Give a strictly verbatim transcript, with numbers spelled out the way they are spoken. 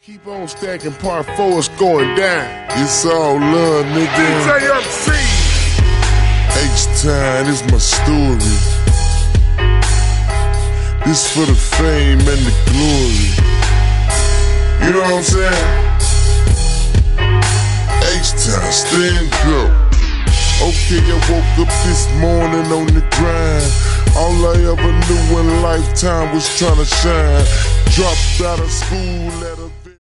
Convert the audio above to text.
Keep on stacking, part four is going down. It's all love, nigga. D J M C. H-Time, this my story. This for the fame and the glory. You know what I'm saying? H-Time, stand up. Okay, I woke up this morning on the grind. All I ever knew in lifetime was trying to shine. Dropped out of school at a